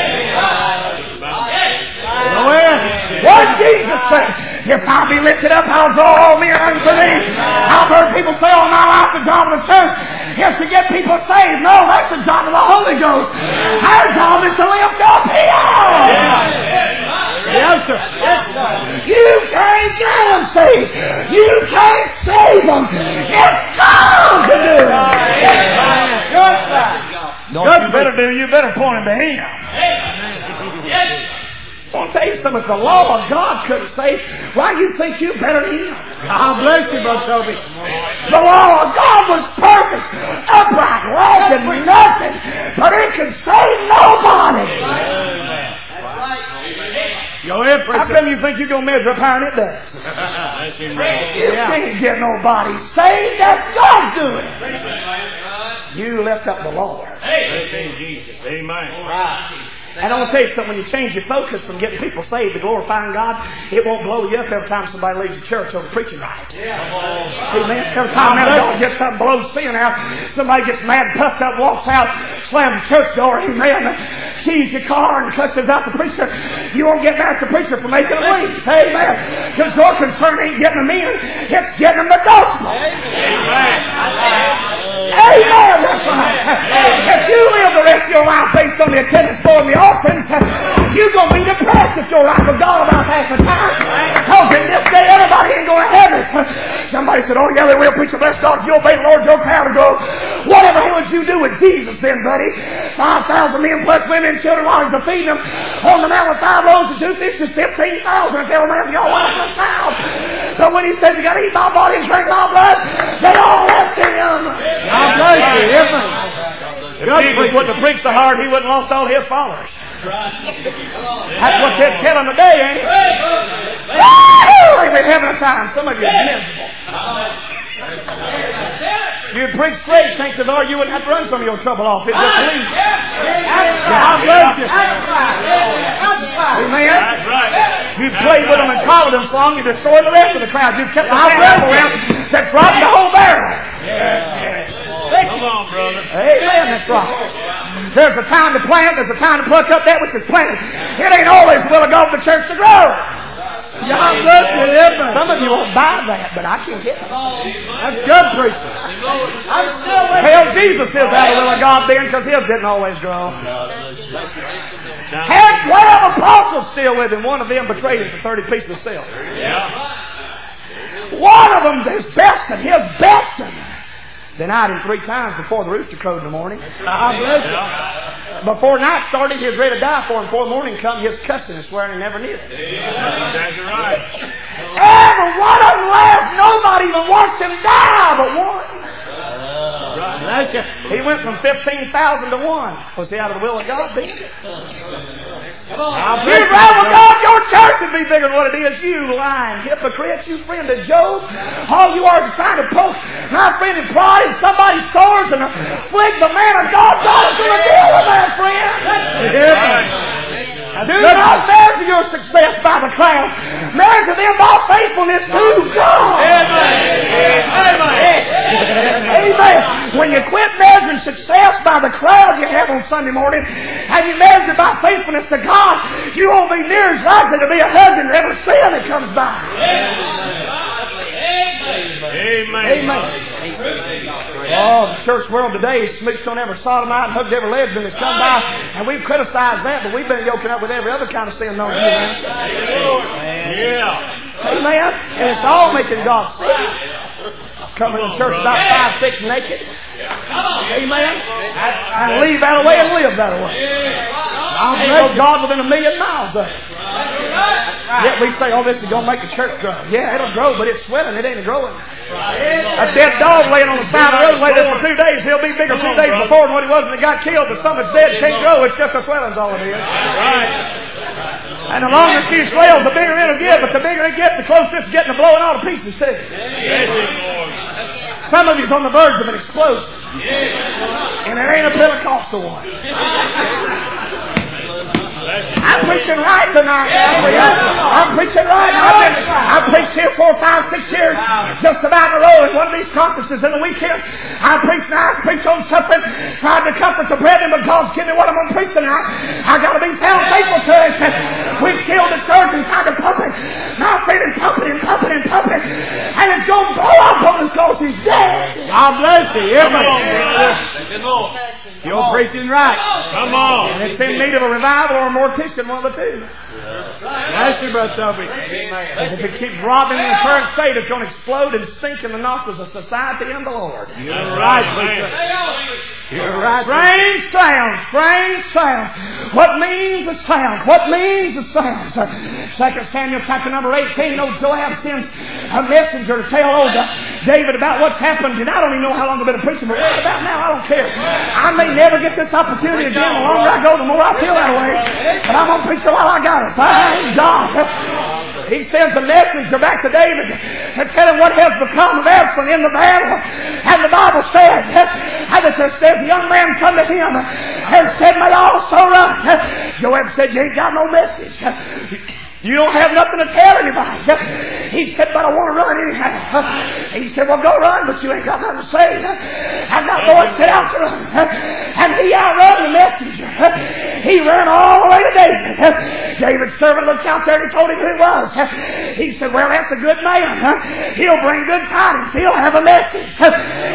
What Jesus said, if I be lifted up, I'll draw all men unto me. I've heard people say all my life the job of the church is to get people saved. No, that's the job of the Holy Ghost. Our job is to lift up Him. Yes, sir. You can't get them saved. You can't save them. It's God to do it. No, you better do. You better point them to Him. I want to tell you something. If the law of God couldn't save, why do you think you better than Him? God bless you, Brother Toby. The law of God was perfect, upright, lacking nothing, but it could save nobody. Go ahead, preacher. How come you think you're going to measure up higher than it does? You can't get nobody saved. That's God's doing. You left up the Lord. Hey, Jesus. Amen. And I want to tell you something, when you change your focus from getting people saved to glorifying God, it won't blow you up every time somebody leaves the church over preaching right. Amen. Every time that dog gets up and blows sin out, somebody gets mad, puffed up, walks out, slams the church door, amen, keys your car and cusses out the preacher. You won't get mad at the preacher for making them leave. Amen. Because your concern ain't getting them in, it's getting them the gospel. Amen. Amen. That's right. If you live the rest of your life based on the attendance board and the offerings, You're going to be depressed if you're right with God about half the time. Because in this day, everybody ain't going to heaven. Somebody said, oh yeah, they will. Preach the blessed God. If you obey the Lord, your crowd will go. Whatever would you do with Jesus then, buddy? five thousand men plus women and children while he's feeding them. On the mountain with five loaves and two fishes, fifteen thousand. And tell them, man, y'all want to sound. But when he said, you got to eat my body and drink my blood, they all left him. God bless you. If Jesus wouldn't have preached so hard, he wouldn't have lost all his followers. That's what they're telling today, ain't it? They've been having a time. Some of you are miserable. You'd preach straight, thanks to the Lord, you wouldn't have to run some of your trouble off. It'd just leave. God bless you. Amen. That's right. You played with them and collared them song, you destroyed the rest of the crowd. You kept the people around that's robbing the whole barrel. Come on, brother. Amen, that's right. There's a time to plant, there's a time to pluck up that which is planted. It ain't always the will of God for the church to grow. God bless you. Some of you won't buy that, but I can get it. That's good, preacher. I'm still waiting. Hell, Jesus is out of the will of God then, because his didn't always grow. Had twelve apostles still with him. One of them betrayed him for thirty pieces of silver. One of them is besting, his besting. Denied him three times before the rooster crowed in the morning. God bless you. Before night started, he was ready to die for him. Before morning come, he was cussing and swearing he never knew it. That's exactly right. Every one of them left. Nobody even watched him die but one. Bless you. He went from fifteen thousand to one. Was he out of the will of God then? Come on. You'd rather God, your church would be bigger than what it is. You lying hypocrites, you friend of Job. All you are is trying to poke my friend in pride in somebody's sores and afflict the man of God. God is going to deal with that, friend. Do not measure your success by the crowd. Measure them by faithfulness to God. Amen. Amen. Amen. When you quit measuring success by the crowd you have on Sunday morning and you measure it by faithfulness to God, you won't be near as likely to be a husband as ever sin that comes by. Amen. Amen. Oh, the church world today is smooched on every sodomite and hugged every lesbian that's come by, and we've criticized that, but we've been yoking up with every other kind of sin known to man. Yeah. Amen. And it's all making God sick. Coming to church about five, six naked. Amen. And leave that away and live that away. Ain't no God within a million miles of it. Yet we say, oh, this is going to make the church grow. Yeah, it'll grow, but it's swelling. It ain't growing. A dead dog laying on the side of the road, laid there for two days. He'll be bigger two days before than what he was when he got killed. But some is dead, can't grow. It's just a swelling's all it is. And the longer she swells, the bigger it'll get. But the bigger it gets, the closer it's getting to blowing all to pieces too. Some of you's on the verge of an explosion. And it ain't a Pentecostal one. I'm preaching right tonight. I'm preaching right. I've, been, I've preached here four, five, six years, just about in a row at one of these conferences in the weekend. I preach now, I preach on suffering, tried to comfort the brethren, but God's giving me what I'm going to preach tonight. I got to be found faithful to it. We've killed the church and tried to pump it. My friend is pumping and pumping and pumping, and it's going to blow up on us because he's dead. God bless you. Come on, brother. You're preaching right. Come on. And it's in need of a revival or a mortician, one of the two. Bless you, Brother Toby. Because if it keeps robbing in the current state, it's going to explode and stink in the nostrils of society and the Lord. You're right, preacher. You're right. Strange sounds, strange sounds. What means the sounds? What means the sounds? Second Samuel chapter number eighteen, old Joab sends a messenger to tell old David about what's happened. And I don't even know how long I've been preaching, but right about now, I don't care. I may never get this opportunity again. The longer I go, the more I feel that way. But I'm going to preach it while I got it. Thank God. He sends a messenger back to David to tell him what has become of Absalom in the battle. And the Bible says, and it says, the young man come to him and said, may I also run? Joab said, you ain't got no message. You don't have nothing to tell anybody. He said, but I want to run anyhow. He said, well, go run, but you ain't got nothing to say. And that boy set out to run. And he outrun the messenger. He ran all the way to David. David's servant looked out there and he told him who it was. He said, well, that's a good man. He'll bring good tidings. He'll have a message. And when he got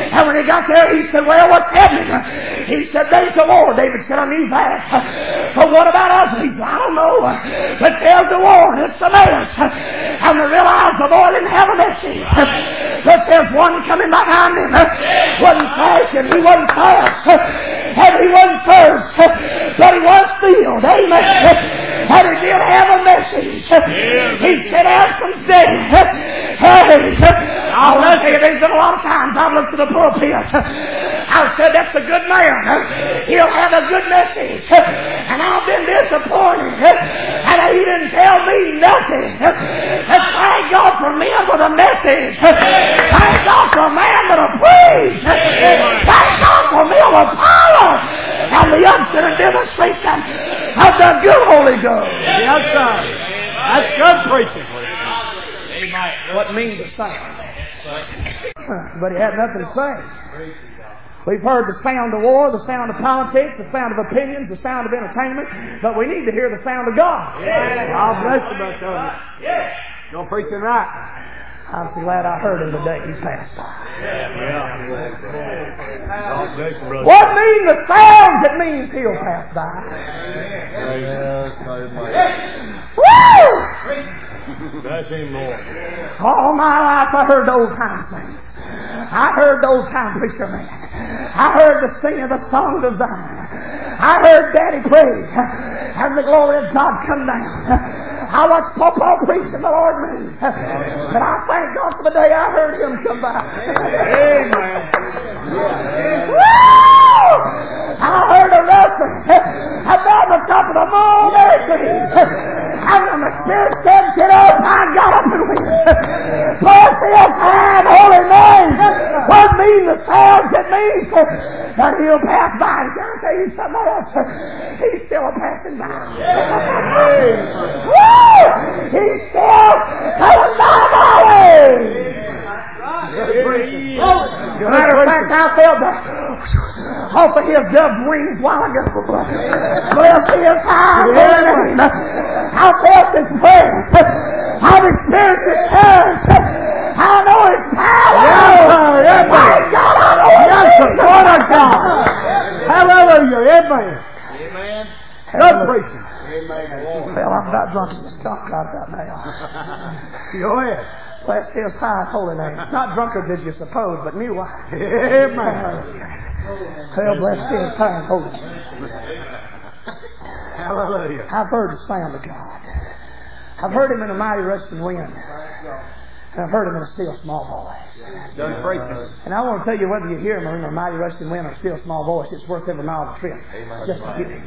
got there, he said, well, what's happening? He said, there's a war. David said, I knew that. But what about us? He said, I don't know. But there's a war, and it's the mayor's. And they realized the boy didn't have a message. But there's one coming behind him. Wasn't fast, and he wasn't fast. And he wasn't first. But he was filled. Amen. And he did have a message. He said, Absalom's dead. Hey, I want to tell you, there's been a lot of times I've looked at the pulpit. I've said, that's a good man. He'll have a good message. And I've been disappointed. And he didn't tell me nothing. And thank God for men with a message. Thank God for a man with a preach. Thank God for men with power. And the unction and demonstration of the good Holy Ghost. Yes, sir. That's good preaching. What means a sound? But he had nothing to say. We've heard the sound of war, the sound of politics, the sound of opinions, the sound of entertainment, but we need to hear the sound of God. God bless you, my son. Don't preach him right. I'm so glad I heard him today. He passed by. What means the sound? It means he'll pass by. Woo! All my life I heard the old time things. I heard the old time preacher man. I heard the singing of the songs of Zion. I heard Daddy pray and the glory of God come down. I watched Papa preach and the Lord moved. But I thank God for the day I heard him come by. Amen. I heard a wrestling about the top of the mulberry trees. And when the Spirit said, get up, I got up and went. Bless his hand, holy name. What means the sounds? It means that he'll pass by. And can I tell you something else? He's still passing by. Woo! He's still coming by my way. Matter of fact, I felt that off of his dove's wings while ago. Bless his high name. I felt his presence. I've experienced his touch. I know his power. Yes, sir. Yes, My God, I know his yes, sir. Jesus. What a God. Hallelujah. Amen. Amen. Good preaching. Well, I'm about drunk as a skunk right about now. Go ahead. Bless his high holy name. Not drunkards as you suppose, but new wine. Amen. Well, bless his high holy name. Hallelujah. I've heard the sound of God. I've heard him in a mighty rushing wind. And I've heard him in a still small voice. Good preaching. And I want to tell you, whether you hear him in a mighty rushing wind or a still small voice, it's worth every mile of the trip. Amen. Just to hear him.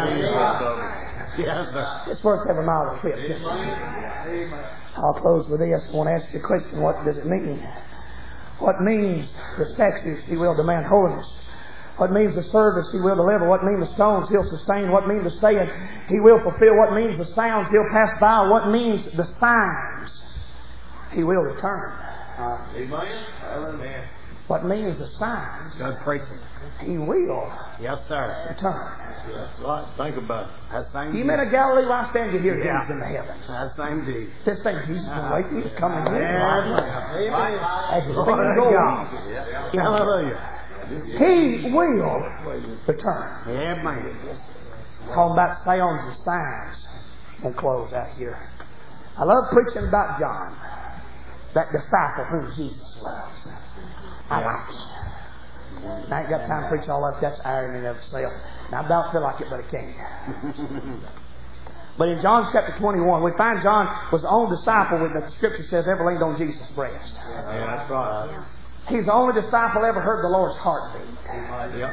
Yes, yes, sir. It's worth every mile of the trip. Just to hear him. I'll close with this. I want to ask you a question. What does it mean? What means the statutes he will demand holiness? What means the service he will deliver? What means the stones he'll sustain? What means the saying he will fulfill? What means the sounds he'll pass by? What means the signs he will return? Uh, Amen. What means the signs Good preaching. he will Yes, sir. return? Yes, right. Think about it. That same You men of Galilee, why stand you here Yeah. Jesus in the heavens? That same Jesus. This thing Jesus is waiting. He's coming here. Amen. As he's Glory speaking to gold. God. Hallelujah. He will return. Amen. Talking about sounds and signs. We'll close out here. I love preaching about John, that disciple whom Jesus loves. I like it. I ain't got time to preach all that. That's irony in of itself. And I don't feel like it, but I can't. But in John chapter twenty-one, we find John was the only disciple with the Scripture says ever leaned on Jesus' breast. Yeah, that's right. He's the only disciple ever heard the Lord's heartbeat. Yep.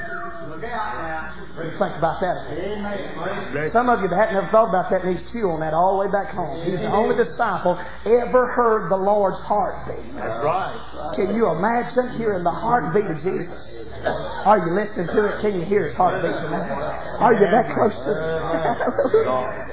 You think about that. Some of you that hadn't ever thought about that needs to chew on that all the way back home. He's the only disciple ever heard the Lord's heartbeat. That's right. Can you imagine hearing the heartbeat of Jesus? Are you listening to it? Can you hear His heartbeat tonight? Are you that close to it?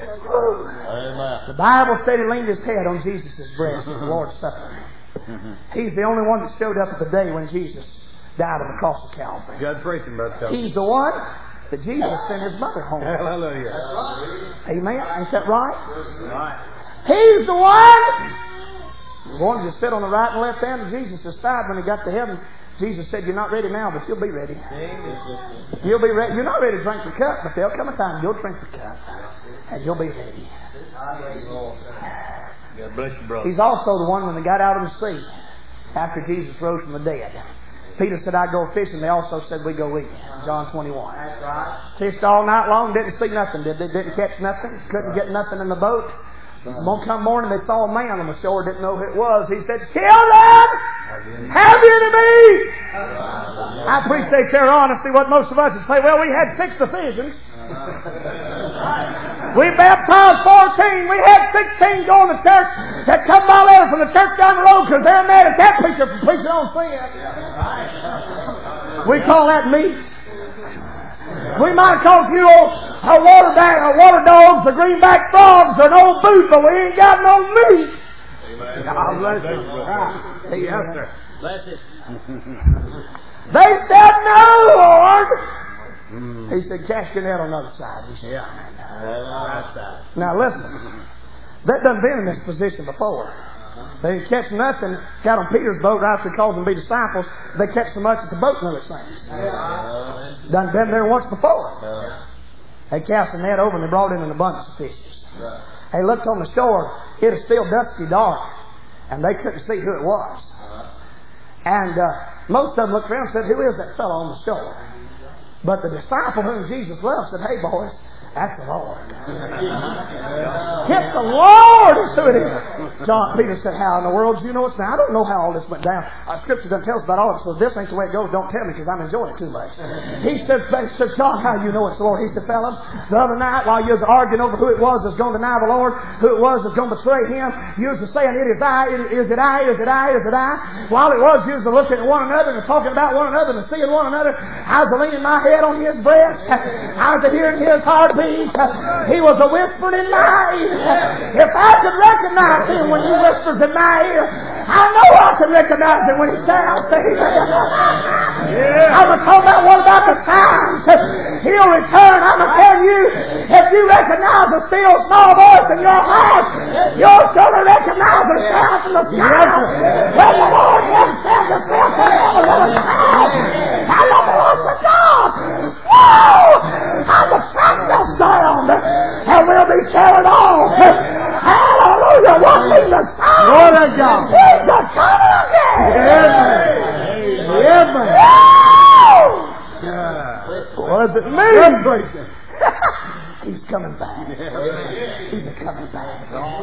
Amen. The Bible said He leaned His head on Jesus' breast at the Lord's Supper. He's the only one that showed up at the day when Jesus died on the cross of Calvary. Good preaching, brother. He's the one that Jesus sent His mother home. Hallelujah. Amen. Ain't that right? Right. He's the one who wanted to sit on the right and left hand of Jesus' side when He got to heaven. Jesus said, you're not ready now, but you'll be ready. You'll be ready. You're not ready to drink the cup, but there'll come a time you'll drink the cup, and you'll be ready. God bless you, brother. He's also the one when they got out of the sea after Jesus rose from the dead. Peter said, I go fishing. They also said, we go eat. John twenty-one. That's right. Fished all night long, didn't see nothing. Did they? Didn't catch nothing. Couldn't get nothing in the boat. One come morning, they saw a man on the shore, didn't know who it was. He said, children, have you to eat? I appreciate their honesty. What most of us would say, well, we had six decisions. We baptized fourteen. We had sixteen going to church that come by later from the church down the road because they're mad at that preacher for preaching on sin. We call that meat. We might have called you a water, da- a water dogs, the greenback frogs, or an old boot, but we ain't got no meat. God bless you. Right. Yes, sir. Bless it. They said, no, Lord. Mm. He said, cast your net on the other side. He said, yeah. Right side. Now listen, that done been in this position before. They didn't catch nothing. Got on Peter's boat right after he calls them to be disciples. They catch so much that the boat nearly sinks. Done been there once before. They cast the net over and they brought in an abundance of fishes. They looked on the shore. It was still dusky dark, and they couldn't see who it was. And uh, most of them looked around and said, who is that fellow on the shore? But the disciple whom Jesus loved said, hey boys, that's the Lord. It's the Lord is who it is. John Peter said, how in the world do you know it's now? I don't know how all this went down. Our scripture doesn't tell us about all of it, so this ain't the way it goes. Don't tell me because I'm enjoying it too much. He said, said, John, how you know it's the Lord? He said, fellas, the other night while you was arguing over who it was that's going to deny the Lord, who it was that's going to betray Him, you was saying, it is I, it, is it I, is it I, is it I? While it was, you was looking at one another and talking about one another and seeing one another. I was leaning my head on His breast. I was hearing His heartbeat. He was a whispering in my ear. If I could recognize Him when He whispers in my ear, I know I can recognize Him when He shouts. Yeah. I'm going to talk about what about the signs. He'll return. I'm going to tell you, if you recognize a still small voice in your heart, you'll surely recognize a sound from the sky. When the Lord Himself is there forever, let us sound. I love the voice of God. Whoa! How the trumpet will sound, and we'll be carried on. Hallelujah! What is the sound? Lord of God. He's the coming again. Amen. Amen. What does it mean? He's coming back. He's a coming back.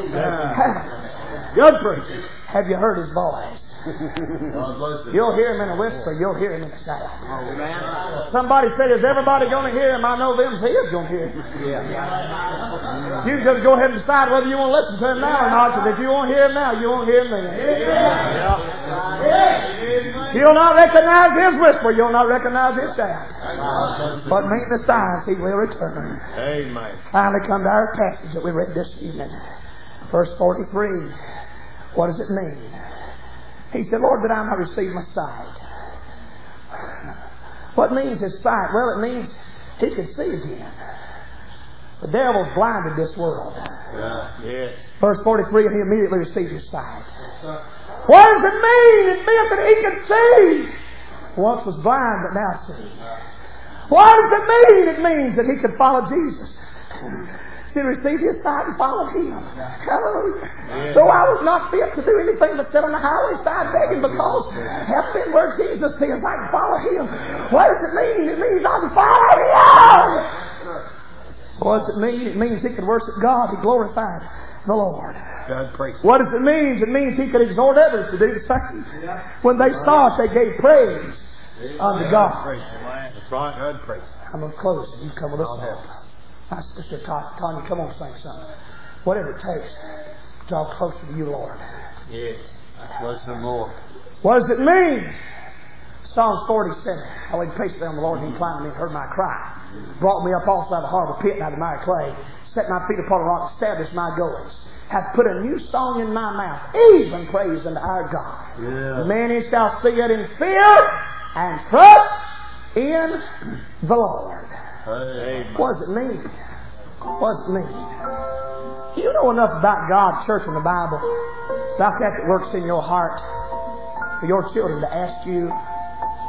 Good preaching. Have you heard His voice? You'll hear Him in a whisper. You'll hear Him in a sound. Somebody said, is everybody going to hear Him? I know them. He is going to hear Him. Yeah. You just go ahead and decide whether you want to listen to Him now or not. Because if you won't hear Him now, you won't hear Him then. Yeah. You'll not recognize His whisper. You'll not recognize His sound. But meet the signs, He will return. Amen. Finally come to our passage that we read this evening. Verse forty-three. What does it mean? He said, Lord, that I might receive my sight. What means His sight? Well, it means He can see again. The devil's blinded this world. Yeah. Yes. Verse forty-three, and he immediately received his sight. What does it mean? It meant that he could see. Once was blind, but now see. What does it mean? It means that he could follow Jesus. He received his sight and followed Him. Hallelujah. Yeah. Though I was not fit to do anything but sit on the highway side begging, because have been where Jesus is, I can follow Him. What does it mean? It means I can follow Him. What does it mean? It means he could worship God. He glorified the Lord. God praise what does it mean? It means he could exhort others to do the same. When they saw it, they gave praise unto God. That's right. God praise. I'm going to close it. You come with us now. My sister Tanya, come on, sing something. Whatever it takes, draw closer to you, Lord. Yes. Closer more. What does it mean? Psalms forty-seven. I laid patiently on the Lord, and He inclined me and heard my cry. Brought me up also out of the harbor pit and out of miry clay. Set my feet upon a rock, established my goings. Hath put a new song in my mouth, even praise unto our God. Yeah. Many shall see it in fear and trust in the Lord. Amen. What does it mean? What does it mean? You know enough about God, church, and the Bible, about that that works in your heart, for your children to ask you,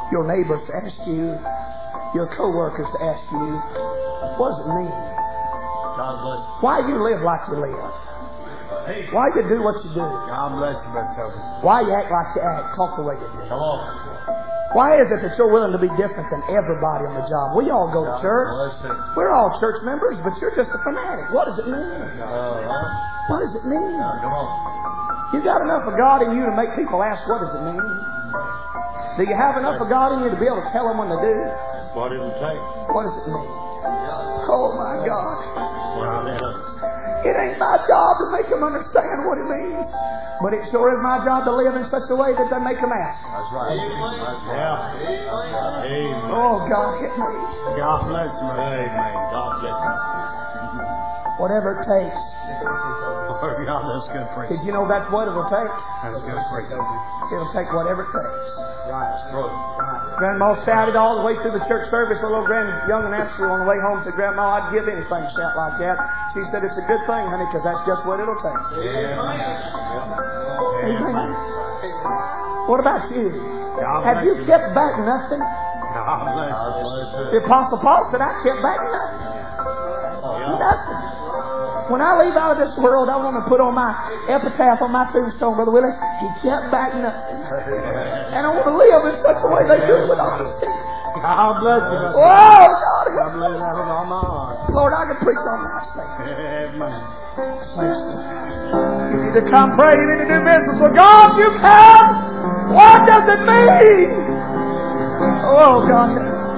your neighbors to ask you, your co-workers to ask you, what does it mean? God bless you. Why you live like you live? Why you do what you do? God bless you, Brother Toby. Why you act like you act, talk the way you do? Come on. Why is it that you're willing to be different than everybody on the job? We all go to church. We're all church members, but you're just a fanatic. What does it mean? What does it mean? Come on. You got enough of God in you to make people ask, what does it mean? Do you have enough of God in you to be able to tell them when to do? That's what it'll take. What does it mean? Oh my God. Wow, that is. It ain't my job to make them understand what it means. But it sure is my job to live in such a way that they make them ask. That's right. That's right. Amen. Oh God, hit me. God bless you. Amen. God bless you. Whatever it takes. Oh, God, that's good preach. Did you know that's what it'll take? That's good preach. It'll take whatever it takes. Right. Right. Grandma shouted all the way through the church service. A little grand young and asked her on the way home, said, Grandma, I'd give anything to shout like that. She said, it's a good thing, honey, because that's just what it'll take. Yeah. Amen. What about you? God Have you bless kept back nothing? God bless you. The Apostle Paul said, I kept back nothing. Nothing. When I leave out of this world, I want to put on my epitaph on my tombstone, Brother Willie, he kept back nothing. And I want to live in such a way they do it with honesty. God bless you. Oh, God. God bless you with all my heart. Lord, I can preach on that stage. Amen. Thanks, Lord. You need to come pray. You need to do business with God. You come. What does it mean? Oh, God.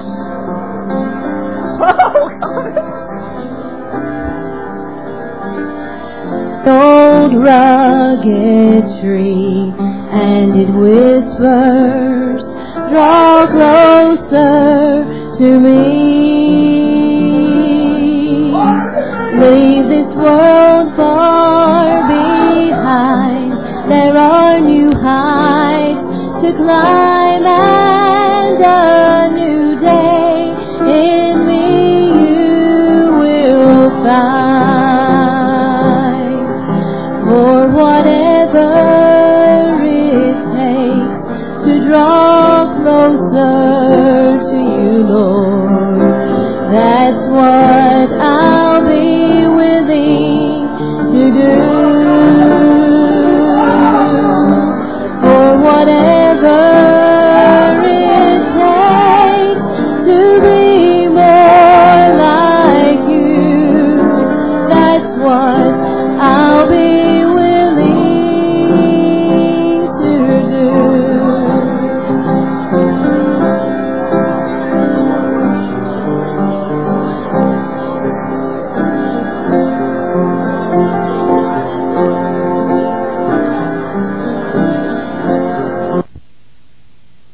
Oh, God. Old rugged tree, and it whispers, draw closer to me. Leave this world far behind, there are new heights to climb.